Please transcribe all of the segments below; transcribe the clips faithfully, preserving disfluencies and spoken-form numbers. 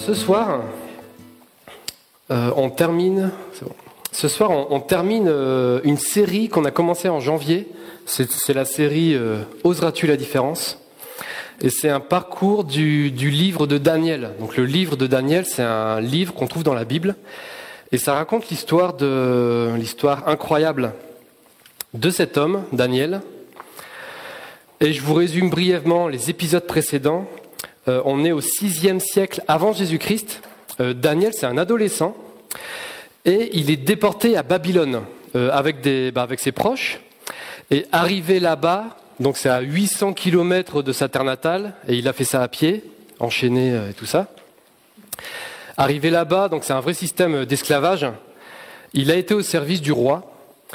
ce soir, euh, on termine. C'est bon. Ce soir, on, on termine euh, une série qu'on a commencée en janvier. C'est, c'est la série euh, Oseras-tu la différence ? Et c'est un parcours du, du livre de Daniel. Donc le livre de Daniel, c'est un livre qu'on trouve dans la Bible, et ça raconte l'histoire de l'histoire incroyable de cet homme, Daniel. Et je vous résume brièvement les épisodes précédents. Euh, on est au sixième siècle avant Jésus-Christ. Euh, Daniel, c'est un adolescent. Et il est déporté à Babylone euh, avec, des, bah, avec ses proches. Et arrivé là-bas, donc c'est à huit cents kilomètres de sa terre natale, et il a fait ça à pied, enchaîné euh, et tout ça. Arrivé là-bas, donc c'est un vrai système d'esclavage. Il a été au service du roi.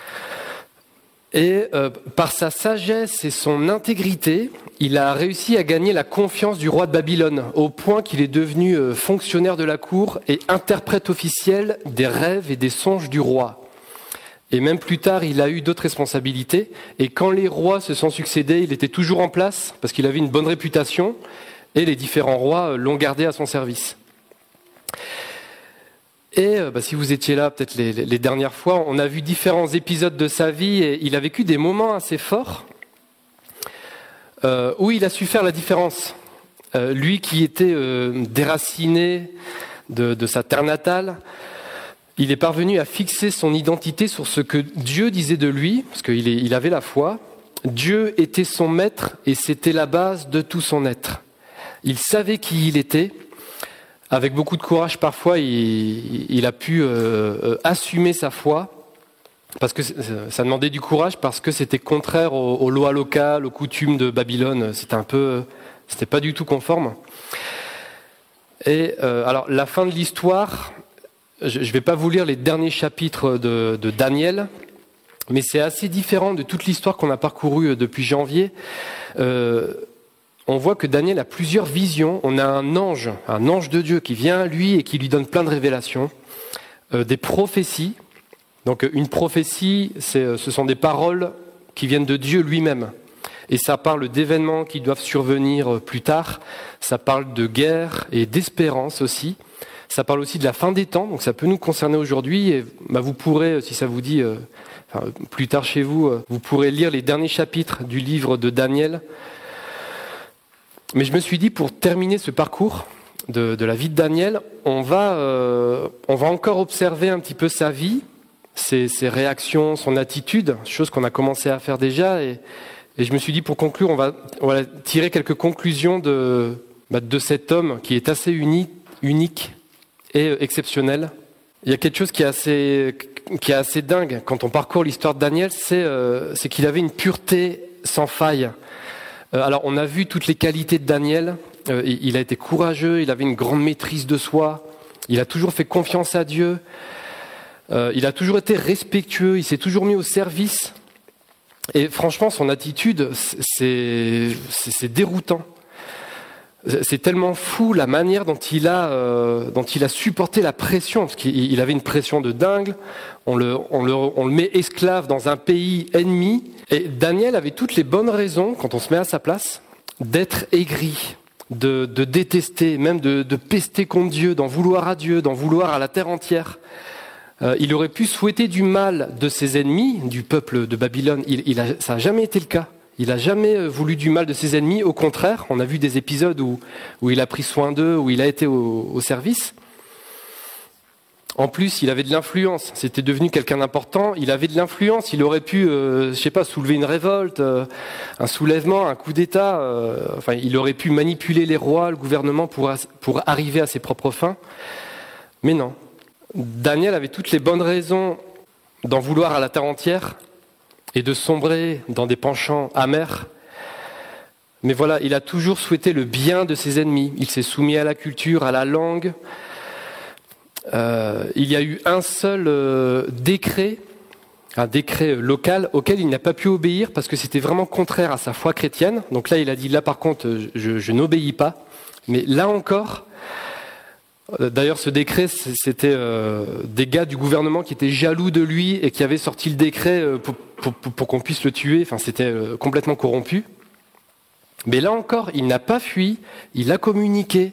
Et euh, par sa sagesse et son intégrité, il a réussi à gagner la confiance du roi de Babylone, au point qu'il est devenu euh, fonctionnaire de la cour et interprète officiel des rêves et des songes du roi. Et même plus tard, il a eu d'autres responsabilités. Et quand les rois se sont succédés, il était toujours en place, parce qu'il avait une bonne réputation, et les différents rois l'ont gardé à son service. Et bah, si vous étiez là peut-être les, les dernières fois, on a vu différents épisodes de sa vie et il a vécu des moments assez forts euh, où il a su faire la différence. Euh, lui qui était euh, déraciné de, de sa terre natale, il est parvenu à fixer son identité sur ce que Dieu disait de lui, parce qu'il est, il avait la foi. Dieu était son maître et c'était la base de tout son être. Il savait qui il était. Avec beaucoup de courage, parfois, il, il a pu euh, assumer sa foi, parce que ça demandait du courage, parce que c'était contraire aux, aux lois locales, aux coutumes de Babylone. C'était un peu, c'était pas du tout conforme. Et euh, alors, la fin de l'histoire, je ne vais pas vous lire les derniers chapitres de, de Daniel, mais c'est assez différent de toute l'histoire qu'on a parcourue depuis janvier. Euh, On voit que Daniel a plusieurs visions. On a un ange, un ange de Dieu qui vient à lui et qui lui donne plein de révélations, euh, des prophéties. Donc une prophétie, c'est, ce sont des paroles qui viennent de Dieu lui-même. Et ça parle d'événements qui doivent survenir plus tard. Ça parle de guerre et d'espérance aussi. Ça parle aussi de la fin des temps, donc ça peut nous concerner aujourd'hui. Et bah, vous pourrez, si ça vous dit, euh, enfin, plus tard chez vous, euh, vous pourrez lire les derniers chapitres du livre de Daniel. Mais je me suis dit, pour terminer ce parcours de, de la vie de Daniel, on va, euh, on va encore observer un petit peu sa vie, ses, ses réactions, son attitude, chose qu'on a commencé à faire déjà. Et, et je me suis dit, pour conclure, on va, on va tirer quelques conclusions de, bah, de cet homme qui est assez uni, unique et exceptionnel. Il y a quelque chose qui est assez, qui est assez dingue quand on parcourt l'histoire de Daniel, c'est, euh, c'est qu'il avait une pureté sans faille. Alors, on a vu toutes les qualités de Daniel. Euh, il a été courageux, il avait une grande maîtrise de soi. Il a toujours fait confiance à Dieu. Euh, il a toujours été respectueux, il s'est toujours mis au service. Et franchement, son attitude, c'est, c'est, c'est déroutant. C'est tellement fou la manière dont il a, euh, dont il a supporté la pression, parce qu'il avait une pression de dingue. On le, on le, on le met esclave dans un pays ennemi. Et Daniel avait toutes les bonnes raisons, quand on se met à sa place, d'être aigri, de, de détester, même de, de pester contre Dieu, d'en vouloir à Dieu, d'en vouloir à la terre entière. Euh, il aurait pu souhaiter du mal de ses ennemis, du peuple de Babylone. Il, il a, ça n'a jamais été le cas. Il n'a jamais voulu du mal de ses ennemis. Au contraire, on a vu des épisodes où, où il a pris soin d'eux, où il a été au, au service. En plus, il avait de l'influence. C'était devenu quelqu'un d'important. Il avait de l'influence. Il aurait pu, euh, je sais pas, soulever une révolte, euh, un soulèvement, un coup d'État. Euh, enfin, il aurait pu manipuler les rois, le gouvernement pour, pour arriver à ses propres fins. Mais non. Daniel avait toutes les bonnes raisons d'en vouloir à la terre entière et de sombrer dans des penchants amers. Mais voilà, il a toujours souhaité le bien de ses ennemis. Il s'est soumis à la culture, à la langue. Euh, il y a eu un seul euh, décret, un décret local auquel il n'a pas pu obéir parce que c'était vraiment contraire à sa foi chrétienne. Donc là, il a dit, là par contre, je, je n'obéis pas. Mais là encore, euh, d'ailleurs ce décret, c'était euh, des gars du gouvernement qui étaient jaloux de lui et qui avaient sorti le décret euh, pour, pour, pour, pour qu'on puisse le tuer. Enfin, c'était euh, complètement corrompu. Mais là encore, il n'a pas fui, il a communiqué.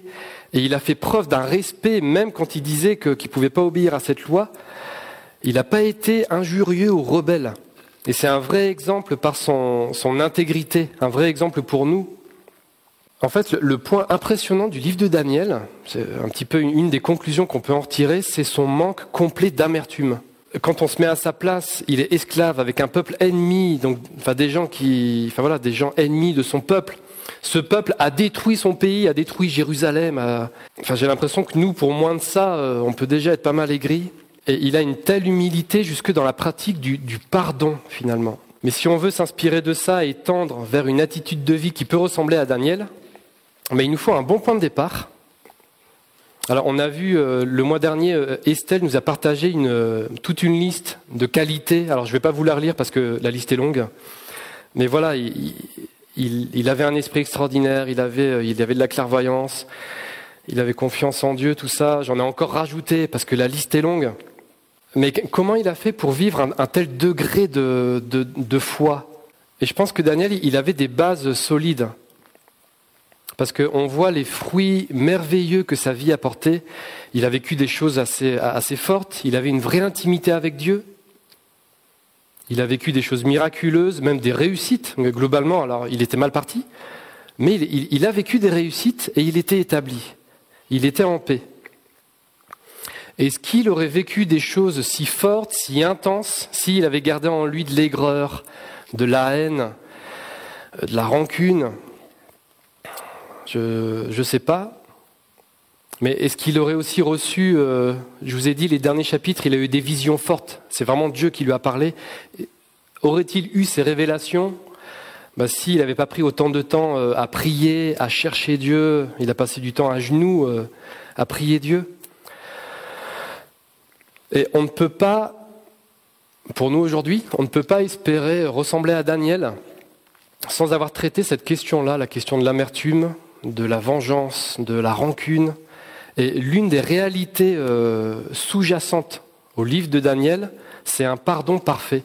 Et il a fait preuve d'un respect, même quand il disait que, qu'il ne pouvait pas obéir à cette loi. Il n'a pas été injurieux ou rebelle. Et c'est un vrai exemple par son, son intégrité, un vrai exemple pour nous. En fait, le, le point impressionnant du livre de Daniel, c'est un petit peu une, une des conclusions qu'on peut en retirer, c'est son manque complet d'amertume. Quand on se met à sa place, il est esclave avec un peuple ennemi, donc enfin des gens qui, enfin voilà, des gens ennemis de son peuple. Ce peuple a détruit son pays, a détruit Jérusalem. A... Enfin, j'ai l'impression que nous, pour moins de ça, on peut déjà être pas mal aigris. Et il a une telle humilité jusque dans la pratique du, du pardon, finalement. Mais si on veut s'inspirer de ça et tendre vers une attitude de vie qui peut ressembler à Daniel, mais il nous faut un bon point de départ. Alors, on a vu euh, le mois dernier, euh, Estelle nous a partagé une, euh, toute une liste de qualités. Alors, je ne vais pas vous la relire parce que la liste est longue. Mais voilà, il, il, il avait un esprit extraordinaire, il avait, il avait de la clairvoyance, il avait confiance en Dieu, tout ça. J'en ai encore rajouté parce que la liste est longue. Mais comment il a fait pour vivre un, un tel degré de, de, de foi ? Et je pense que Daniel, il avait des bases solides. Parce qu'on voit les fruits merveilleux que sa vie a portés. Il a vécu des choses assez, assez fortes. Il avait une vraie intimité avec Dieu. Il a vécu des choses miraculeuses, même des réussites. Globalement, alors il était mal parti. Mais il, il, il a vécu des réussites et il était établi. Il était en paix. Est-ce qu'il aurait vécu des choses si fortes, si intenses, s'il avait gardé en lui de l'aigreur, de la haine, de la rancune ? Je ne sais pas. Mais est-ce qu'il aurait aussi reçu, euh, je vous ai dit, les derniers chapitres, il a eu des visions fortes. C'est vraiment Dieu qui lui a parlé. Aurait-il eu ces révélations ? Ben, s'il n'avait pas pris autant de temps euh, à prier, à chercher Dieu, il a passé du temps à genoux euh, à prier Dieu. Et on ne peut pas, pour nous aujourd'hui, on ne peut pas espérer ressembler à Daniel sans avoir traité cette question-là, la question de l'amertume, de la vengeance, de la rancune. Et l'une des réalités euh, sous-jacentes au livre de Daniel, c'est un pardon parfait.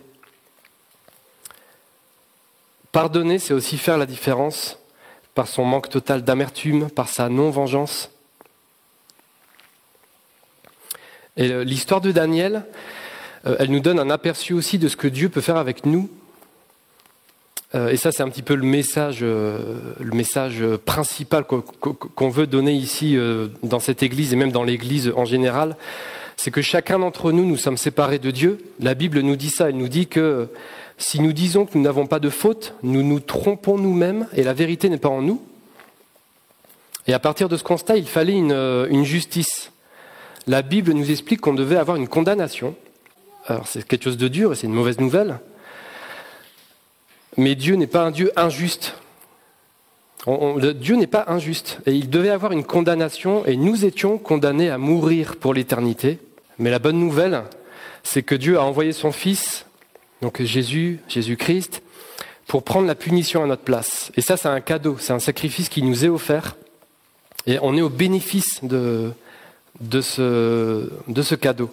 Pardonner, c'est aussi faire la différence par son manque total d'amertume, par sa non-vengeance. Et l'histoire de Daniel, euh, elle nous donne un aperçu aussi de ce que Dieu peut faire avec nous. Euh, et ça, c'est un petit peu le message, euh, le message principal qu'on, qu'on veut donner ici euh, dans cette église et même dans l'église en général. C'est que chacun d'entre nous, nous sommes séparés de Dieu. La Bible nous dit ça, elle nous dit que si nous disons que nous n'avons pas de faute, nous nous trompons nous-mêmes et la vérité n'est pas en nous. Et à partir de ce constat, il fallait une, une justice. La Bible nous explique qu'on devait avoir une condamnation. Alors c'est quelque chose de dur et c'est une mauvaise nouvelle. Mais Dieu n'est pas un Dieu injuste. On, on, le, Dieu n'est pas injuste. Et il devait avoir une condamnation et nous étions condamnés à mourir pour l'éternité. Mais la bonne nouvelle, c'est que Dieu a envoyé son Fils, donc Jésus, Jésus-Christ, pour prendre la punition à notre place. Et ça, c'est un cadeau, c'est un sacrifice qui nous est offert. Et on est au bénéfice de, de, ce, de ce cadeau.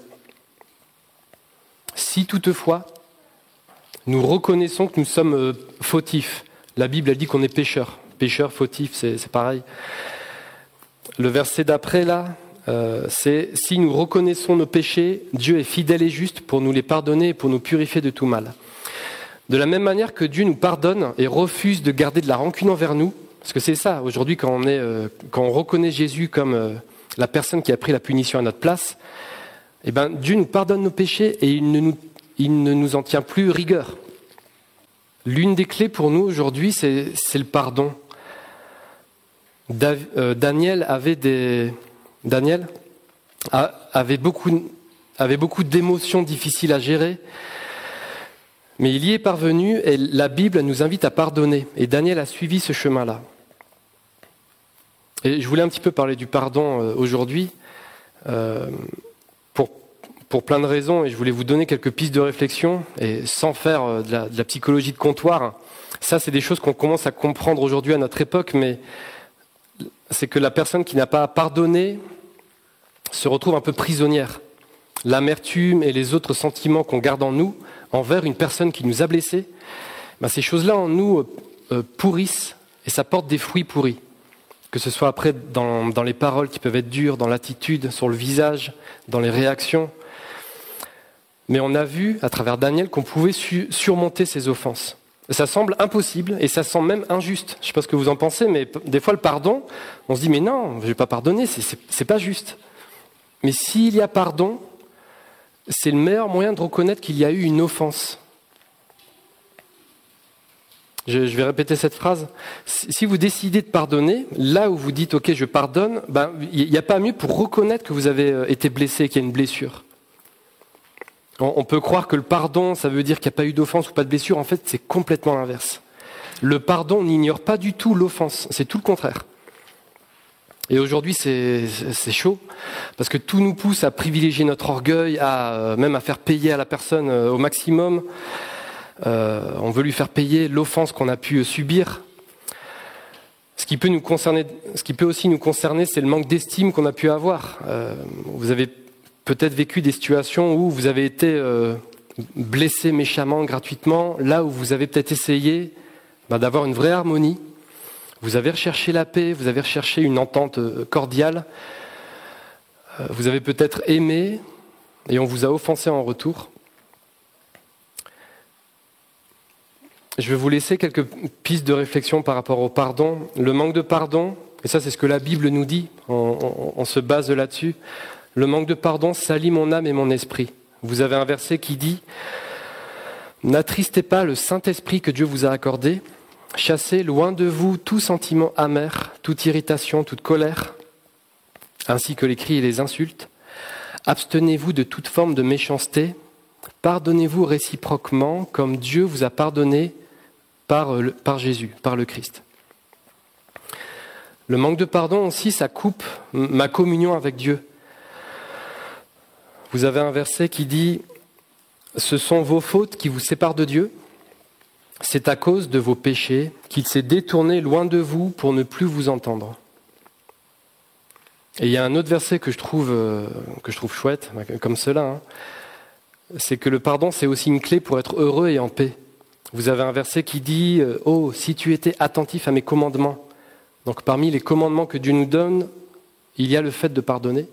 Si toutefois, nous reconnaissons que nous sommes fautifs. La Bible a dit qu'on est pécheurs. Pécheurs, fautifs, c'est, c'est pareil. Le verset d'après, là, euh, c'est « Si nous reconnaissons nos péchés, Dieu est fidèle et juste pour nous les pardonner et pour nous purifier de tout mal. » De la même manière que Dieu nous pardonne et refuse de garder de la rancune envers nous, parce que c'est ça, aujourd'hui, quand on, est, euh, quand on reconnaît Jésus comme euh, la personne qui a pris la punition à notre place, eh ben, Dieu nous pardonne nos péchés et il ne nous Il ne nous en tient plus rigueur. L'une des clés pour nous aujourd'hui, c'est, c'est le pardon. Dav, euh, Daniel avait des, Daniel a, avait beaucoup, avait beaucoup d'émotions difficiles à gérer, mais il y est parvenu et la Bible nous invite à pardonner. Et Daniel a suivi ce chemin-là. Et je voulais un petit peu parler du pardon euh, aujourd'hui. Euh, Pour plein de raisons, et je voulais vous donner quelques pistes de réflexion, et sans faire de la, de la psychologie de comptoir. Ça, c'est des choses qu'on commence à comprendre aujourd'hui à notre époque, mais c'est que la personne qui n'a pas pardonné se retrouve un peu prisonnière. L'amertume et les autres sentiments qu'on garde en nous envers une personne qui nous a blessés, ben ces choses-là en nous euh, pourrissent, et ça porte des fruits pourris. que ce soit après dans, dans les paroles qui peuvent être dures, dans l'attitude, sur le visage, dans les réactions. Mais on a vu à travers Daniel qu'on pouvait su- surmonter ces offenses. Ça semble impossible et ça semble même injuste. Je ne sais pas ce que vous en pensez, mais p- des fois le pardon, on se dit mais non, je ne vais pas pardonner, c'est, c'est, c'est pas juste. Mais s'il y a pardon, c'est le meilleur moyen de reconnaître qu'il y a eu une offense. Je, je vais répéter cette phrase. Si vous décidez de pardonner, là où vous dites « Ok, je pardonne », ben, il n'y a pas mieux pour reconnaître que vous avez été blessé, qu'il y a une blessure. On, on peut croire que le pardon, ça veut dire qu'il n'y a pas eu d'offense ou pas de blessure. En fait, c'est complètement l'inverse. Le pardon n'ignore pas du tout l'offense. C'est tout le contraire. Et aujourd'hui, c'est, c'est chaud, parce que tout nous pousse à privilégier notre orgueil, à, même à faire payer à la personne au maximum. Euh, on veut lui faire payer l'offense qu'on a pu subir. Ce qui peut nous concerner, ce qui peut aussi nous concerner, c'est le manque d'estime qu'on a pu avoir. Euh, vous avez peut-être vécu des situations où vous avez été euh, blessé méchamment, gratuitement, là où vous avez peut-être essayé ben, d'avoir une vraie harmonie. Vous avez recherché la paix, vous avez recherché une entente cordiale. Euh, vous avez peut-être aimé et on vous a offensé en retour. Je vais vous laisser quelques pistes de réflexion par rapport au pardon. Le manque de pardon, et ça c'est ce que la Bible nous dit, on, on, on se base là-dessus. Le manque de pardon salit mon âme et mon esprit. Vous avez un verset qui dit « N'attristez pas le Saint-Esprit que Dieu vous a accordé, chassez loin de vous tout sentiment amer, toute irritation, toute colère, ainsi que les cris et les insultes. Abstenez-vous de toute forme de méchanceté, pardonnez-vous réciproquement comme Dieu vous a pardonné par, le, par Jésus, par le Christ. » Le manque de pardon aussi, ça coupe ma communion avec Dieu. Vous avez un verset qui dit « Ce sont vos fautes qui vous séparent de Dieu. C'est à cause de vos péchés qu'il s'est détourné loin de vous pour ne plus vous entendre. » Et il y a un autre verset que je trouve, euh, que je trouve chouette, comme cela, hein. C'est que le pardon, c'est aussi une clé pour être heureux et en paix. Vous avez un verset qui dit « Oh, si tu étais attentif à mes commandements ». Donc parmi les commandements que Dieu nous donne, il y a le fait de pardonner.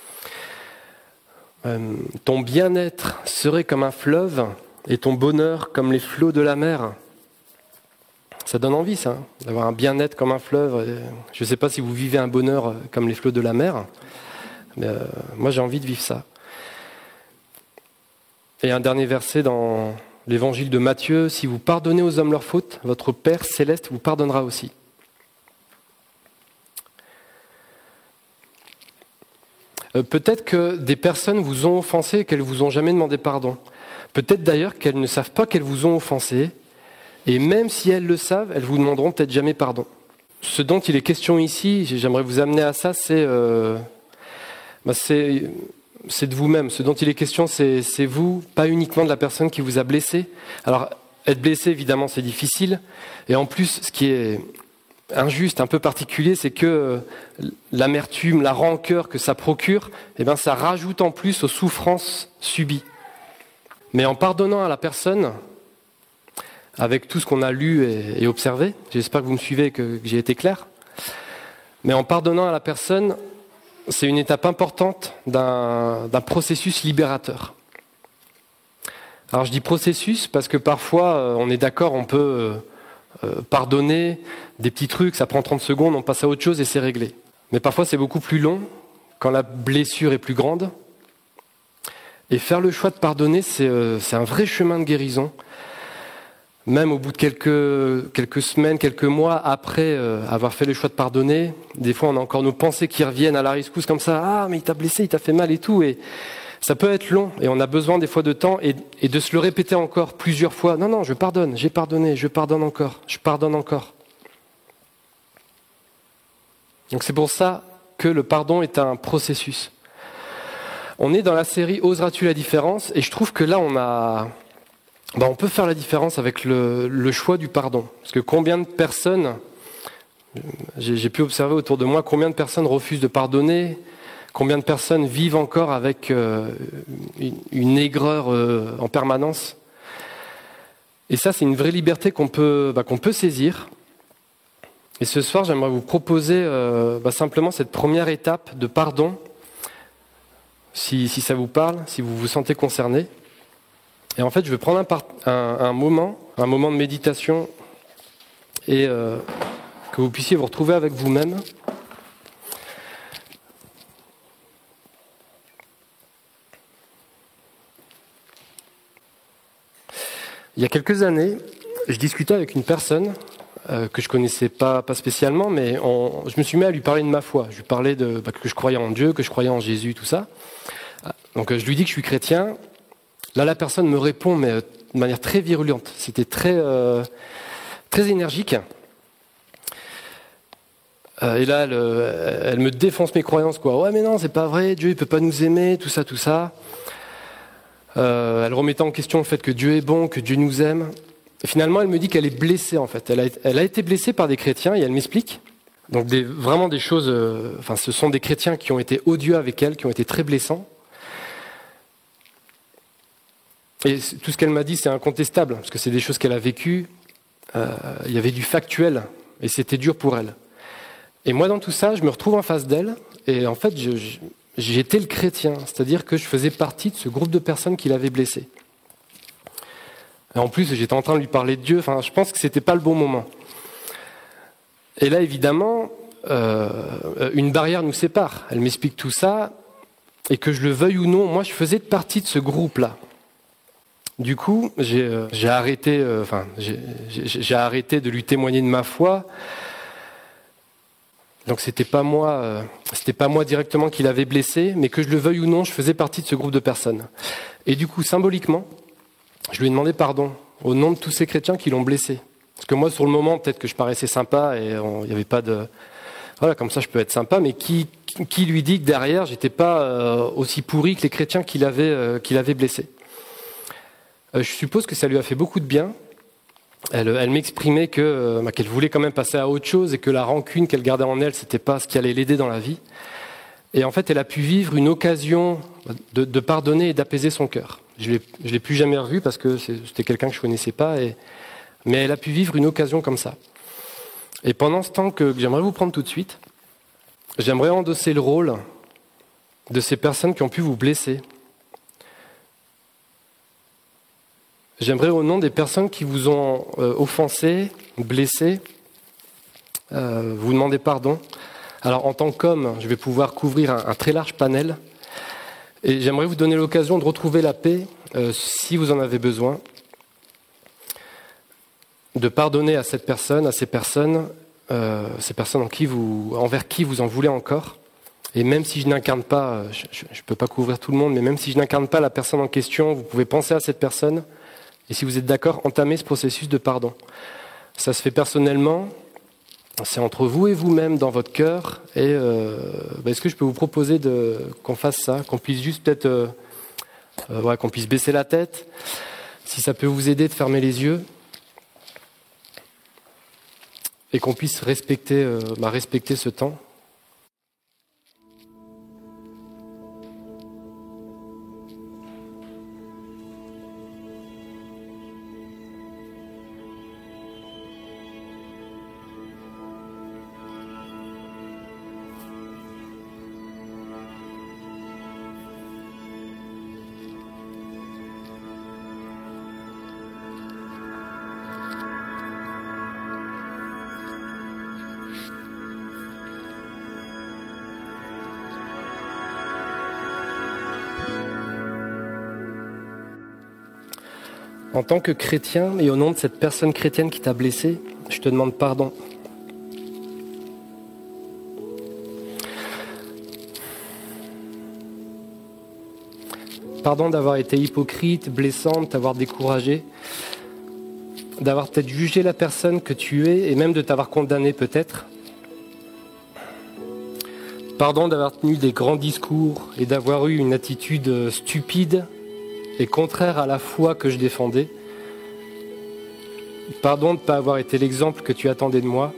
Euh, ton bien-être serait comme un fleuve et ton bonheur comme les flots de la mer. Ça donne envie, ça, hein, d'avoir un bien-être comme un fleuve. Je ne sais pas si vous vivez un bonheur comme les flots de la mer, mais euh, moi j'ai envie de vivre ça. Et un dernier verset dans l'évangile de Matthieu, « Si vous pardonnez aux hommes leurs fautes, votre Père céleste vous pardonnera aussi. » euh, Peut-être que des personnes vous ont offensé et qu'elles ne vous ont jamais demandé pardon. Peut-être d'ailleurs qu'elles ne savent pas qu'elles vous ont offensé. Et même si elles le savent, elles vous demanderont peut-être jamais pardon. Ce dont il est question ici, j'aimerais vous amener à ça, c'est... Euh, bah c'est C'est de vous-même. Ce dont il est question, c'est, c'est vous, pas uniquement de la personne qui vous a blessé. Alors, être blessé, évidemment, c'est difficile. Et en plus, ce qui est injuste, un peu particulier, c'est que l'amertume, la rancœur que ça procure, eh ben, ça rajoute en plus aux souffrances subies. Mais en pardonnant à la personne, avec tout ce qu'on a lu et, et observé, j'espère que vous me suivez et que, que j'ai été clair, mais en pardonnant à la personne, c'est une étape importante d'un, d'un processus libérateur. Alors je dis processus parce que parfois, euh, on est d'accord, on peut euh, euh, pardonner des petits trucs, ça prend trente secondes, on passe à autre chose et c'est réglé. Mais parfois c'est beaucoup plus long, quand la blessure est plus grande. Et faire le choix de pardonner, c'est, euh, c'est un vrai chemin de guérison. Même au bout de quelques, quelques semaines, quelques mois après euh, avoir fait le choix de pardonner, des fois on a encore nos pensées qui reviennent à la rescousse comme ça. Ah, mais il t'a blessé, il t'a fait mal et tout. Et ça peut être long et on a besoin des fois de temps et, et de se le répéter encore plusieurs fois. Non, non, je pardonne, j'ai pardonné, je pardonne encore, je pardonne encore. Donc c'est pour ça que le pardon est un processus. On est dans la série « Oseras-tu la différence ?» et je trouve que là on a... Ben, on peut faire la différence avec le, le choix du pardon. Parce que combien de personnes, j'ai, j'ai pu observer autour de moi, combien de personnes refusent de pardonner, combien de personnes vivent encore avec euh, une, une aigreur euh, en permanence. Et ça, c'est une vraie liberté qu'on peut, ben, qu'on peut saisir. Et ce soir, j'aimerais vous proposer euh, bah, simplement cette première étape de pardon, si, si ça vous parle, si vous vous sentez concerné. Et en fait, je vais prendre un, par- un, un moment, un moment de méditation, et euh, que vous puissiez vous retrouver avec vous-même. Il y a quelques années, je discutais avec une personne euh, que je connaissais pas, pas spécialement, mais on, je me suis mis à lui parler de ma foi. Je lui parlais de, bah, que je croyais en Dieu, que je croyais en Jésus, tout ça. Donc je lui dis que je suis chrétien. Là, la personne me répond, mais euh, de manière très virulente. C'était très, euh, très énergique. Euh, et là, elle, euh, elle me défonce mes croyances, quoi. Ouais, mais non, c'est pas vrai. Dieu, il peut pas nous aimer, tout ça, tout ça. Euh, elle remettait en question le fait que Dieu est bon, que Dieu nous aime. Et finalement, elle me dit qu'elle est blessée, en fait. Elle a, elle a été blessée par des chrétiens, et elle m'explique. Donc des, vraiment des choses... Euh, enfin, ce sont des chrétiens qui ont été odieux avec elle, qui ont été très blessants. Et tout ce qu'elle m'a dit, c'est incontestable, parce que c'est des choses qu'elle a vécues. Euh, il y avait du factuel, et c'était dur pour elle. Et moi, dans tout ça, je me retrouve en face d'elle, et en fait, je... je j'étais le chrétien, c'est-à-dire que je faisais partie de ce groupe de personnes qui l'avaient blessé. Et en plus, j'étais en train de lui parler de Dieu, enfin, je pense que c'était pas le bon moment. Et là, évidemment, euh, une barrière nous sépare. Elle m'explique tout ça, et que je le veuille ou non, moi, je faisais partie de ce groupe-là. Du coup, j'ai, euh, j'ai arrêté, euh, enfin, j'ai, j'ai, j'ai arrêté de lui témoigner de ma foi. Donc c'était pas moi, euh, c'était pas moi directement qui l'avais blessé, mais que je le veuille ou non, je faisais partie de ce groupe de personnes. Et du coup, symboliquement, je lui ai demandé pardon au nom de tous ces chrétiens qui l'ont blessé. Parce que moi, sur le moment, peut-être que je paraissais sympa et il n'y avait pas de, voilà, comme ça, je peux être sympa. Mais qui, qui lui dit que derrière, j'étais pas euh, aussi pourri que les chrétiens qui l'avaient, euh, qui l'avaient blessé. Euh, je suppose que ça lui a fait beaucoup de bien. Elle, elle m'exprimait que, euh, bah, qu'elle voulait quand même passer à autre chose et que la rancune qu'elle gardait en elle, c'était pas ce qui allait l'aider dans la vie. Et en fait, elle a pu vivre une occasion de, de pardonner et d'apaiser son cœur. Je l'ai, je l'ai plus jamais revue parce que c'était quelqu'un que je connaissais pas, et, mais elle a pu vivre une occasion comme ça. Et pendant ce temps que, que j'aimerais vous prendre tout de suite, j'aimerais endosser le rôle de ces personnes qui ont pu vous blesser. J'aimerais, au nom des personnes qui vous ont euh, offensé, blessé, euh, vous demander pardon. Alors, en tant qu'homme, je vais pouvoir couvrir un, un très large panel. Et j'aimerais vous donner l'occasion de retrouver la paix, euh, si vous en avez besoin, de pardonner à cette personne, à ces personnes, euh, ces personnes en qui vous, envers qui vous en voulez encore. Et même si je n'incarne pas, je ne peux pas couvrir tout le monde, mais même si je n'incarne pas la personne en question, vous pouvez penser à cette personne. Et si vous êtes d'accord, entamez ce processus de pardon. Ça se fait personnellement, c'est entre vous et vous-même dans votre cœur. Et euh, bah, est-ce que je peux vous proposer de, qu'on fasse ça, qu'on puisse juste peut-être, euh, euh, ouais, qu'on puisse baisser la tête, si ça peut vous aider de fermer les yeux, et qu'on puisse respecter, euh, bah, respecter ce temps. En tant que chrétien, et au nom de cette personne chrétienne qui t'a blessé, je te demande pardon. Pardon d'avoir été hypocrite, blessante, t'avoir découragé, d'avoir peut-être jugé la personne que tu es et même de t'avoir condamné peut-être. Pardon d'avoir tenu des grands discours et d'avoir eu une attitude stupide et contraire à la foi que je défendais. Pardon de ne pas avoir été l'exemple que tu attendais de moi.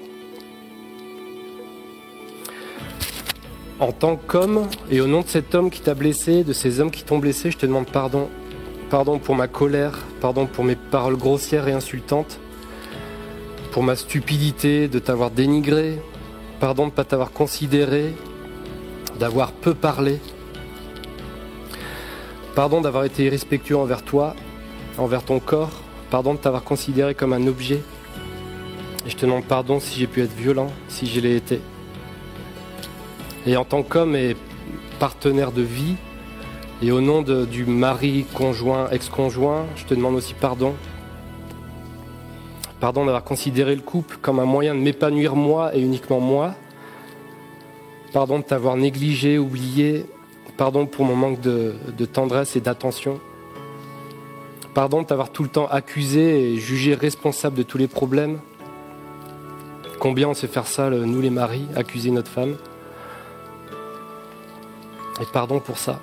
En tant qu'homme, et au nom de cet homme qui t'a blessé, de ces hommes qui t'ont blessé, je te demande pardon. Pardon pour ma colère, pardon pour mes paroles grossières et insultantes. pour ma stupidité de t'avoir dénigré. Pardon de ne pas t'avoir considéré, d'avoir peu parlé. Pardon d'avoir été irrespectueux envers toi, envers ton corps. Pardon de t'avoir considéré comme un objet. Et je te demande pardon si j'ai pu être violent, si je l'ai été. Et en tant qu'homme et partenaire de vie, et au nom de, du mari, conjoint, ex-conjoint, je te demande aussi pardon. Pardon d'avoir considéré le couple comme un moyen de m'épanouir moi et uniquement moi. Pardon de t'avoir négligé, oublié. Pardon pour mon manque de, de tendresse et d'attention. Pardon de t'avoir tout le temps accusé et jugé responsable de tous les problèmes. Combien on sait faire ça, nous les maris, accuser notre femme. Et pardon pour ça.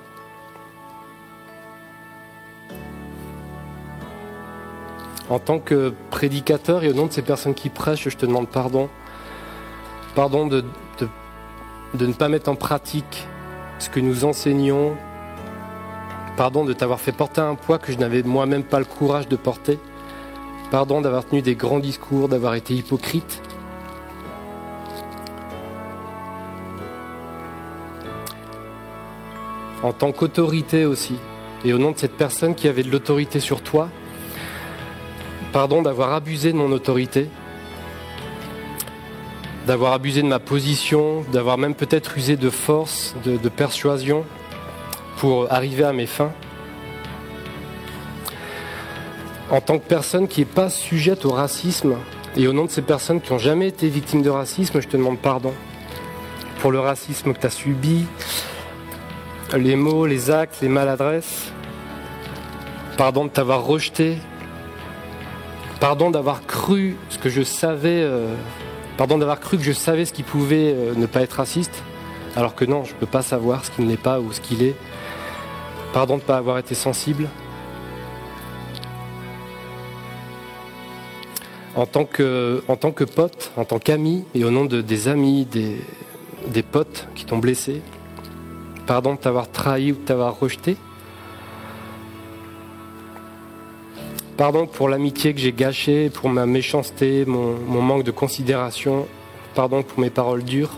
En tant que prédicateur et au nom de ces personnes qui prêchent, je te demande pardon. Pardon de, de, de ne pas mettre en pratique ce que nous enseignons. Pardon de t'avoir fait porter un poids que je n'avais moi-même pas le courage de porter. Pardon d'avoir tenu des grands discours, d'avoir été hypocrite. En tant qu'autorité aussi, et au nom de cette personne qui avait de l'autorité sur toi, pardon d'avoir abusé de mon autorité, d'avoir abusé de ma position, d'avoir même peut-être usé de force, de, de persuasion pour arriver à mes fins. En tant que personne qui n'est pas sujette au racisme, et au nom de ces personnes qui n'ont jamais été victimes de racisme, je te demande pardon pour le racisme que tu as subi, les mots, les actes, les maladresses. Pardon de t'avoir rejeté. Pardon d'avoir cru ce que je savais, euh, pardon d'avoir cru que je savais ce qui pouvait euh, ne pas être raciste, alors que non, je ne peux pas savoir ce qui ne l'est pas ou ce qu'il est. Pardon de ne pas avoir été sensible. En tant que, en tant que pote, en tant qu'ami, et au nom de, des amis, des, des potes qui t'ont blessé, pardon de t'avoir trahi ou de t'avoir rejeté. Pardon pour l'amitié que j'ai gâchée, pour ma méchanceté, mon, mon manque de considération. Pardon pour mes paroles dures.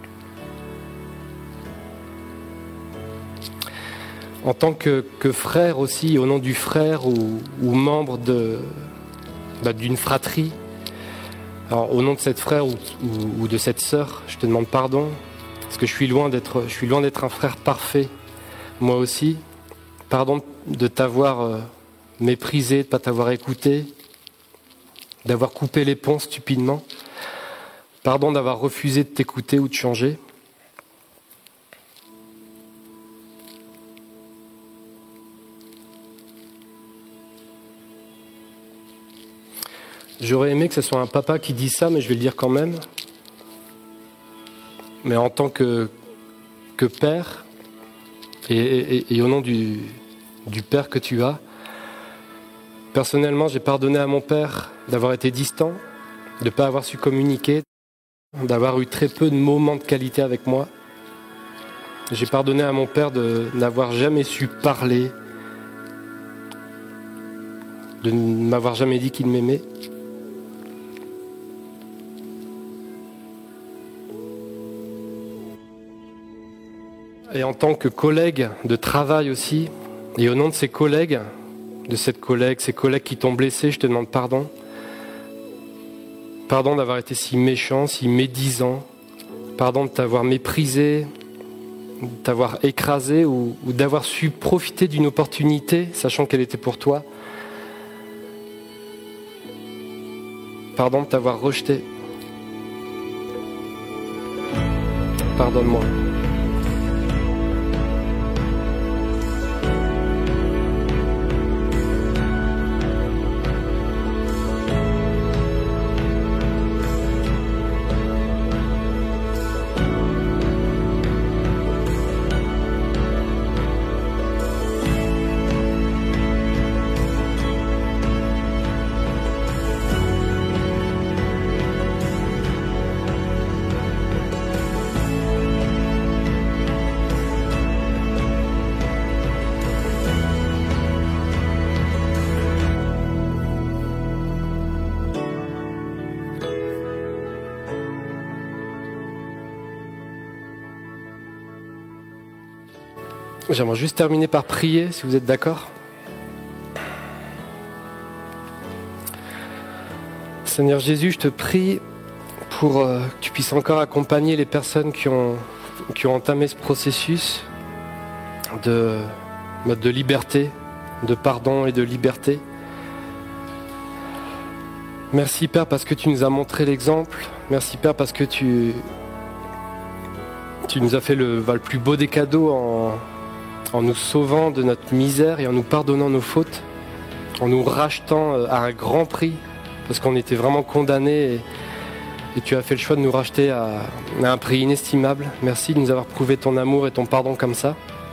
En tant que, que frère aussi, au nom du frère ou, ou membre de, bah, d'une fratrie, alors, au nom de cette frère ou, ou, ou de cette sœur, je te demande pardon, parce que je suis loin d'être, je suis loin d'être un frère parfait, moi aussi. Pardon de t'avoir euh, méprisé, de ne pas t'avoir écouté, d'avoir coupé les ponts stupidement. Pardon d'avoir refusé de t'écouter ou de changer. J'aurais aimé que ce soit un papa qui dise ça, mais je vais le dire quand même. Mais en tant que, que père, et, et, et au nom du, du père que tu as, personnellement, j'ai pardonné à mon père d'avoir été distant, de ne pas avoir su communiquer, d'avoir eu très peu de moments de qualité avec moi. J'ai pardonné à mon père de n'avoir jamais su parler, de ne m'avoir jamais dit qu'il m'aimait. Et en tant que collègue de travail aussi, et au nom de ces collègues, de cette collègue, ces collègues qui t'ont blessé, je te demande pardon. Pardon d'avoir été si méchant, si médisant. Pardon de t'avoir méprisé, de t'avoir écrasé ou, ou d'avoir su profiter d'une opportunité, sachant qu'elle était pour toi. Pardon de t'avoir rejeté. Pardonne-moi. J'aimerais juste terminer par prier, si vous êtes d'accord. Seigneur Jésus, je te prie pour euh, que tu puisses encore accompagner les personnes qui ont, qui ont entamé ce processus de, de liberté, de pardon et de liberté. Merci Père parce que tu nous as montré l'exemple. Merci Père parce que tu, tu nous as fait le, le plus beau des cadeaux en, en nous sauvant de notre misère et en nous pardonnant nos fautes, en nous rachetant à un grand prix parce qu'on était vraiment condamnés et, et tu as fait le choix de nous racheter à, à un prix inestimable. Merci de nous avoir prouvé ton amour et ton pardon comme ça.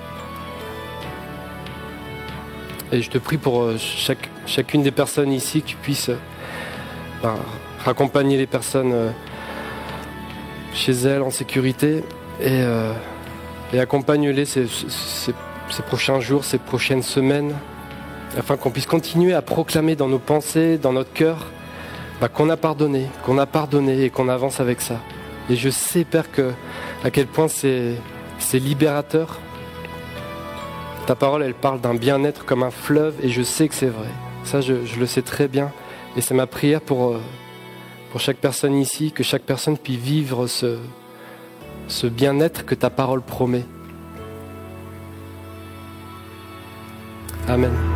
Et je te prie pour chaque, chacune des personnes ici que tu puisses ben, raccompagner les personnes euh, chez elles en sécurité et, euh, et accompagne-les ces, ces, ces prochains jours, ces prochaines semaines, afin qu'on puisse continuer à proclamer dans nos pensées, dans notre cœur, ben, qu'on a pardonné, qu'on a pardonné et qu'on avance avec ça. Et je sais, Père, que, à quel point c'est, c'est libérateur. Ta parole, elle parle d'un bien-être comme un fleuve et je sais que c'est vrai. Ça, je, je le sais très bien. Et c'est ma prière pour, pour chaque personne ici, que chaque personne puisse vivre ce, ce bien-être que ta parole promet. Amen.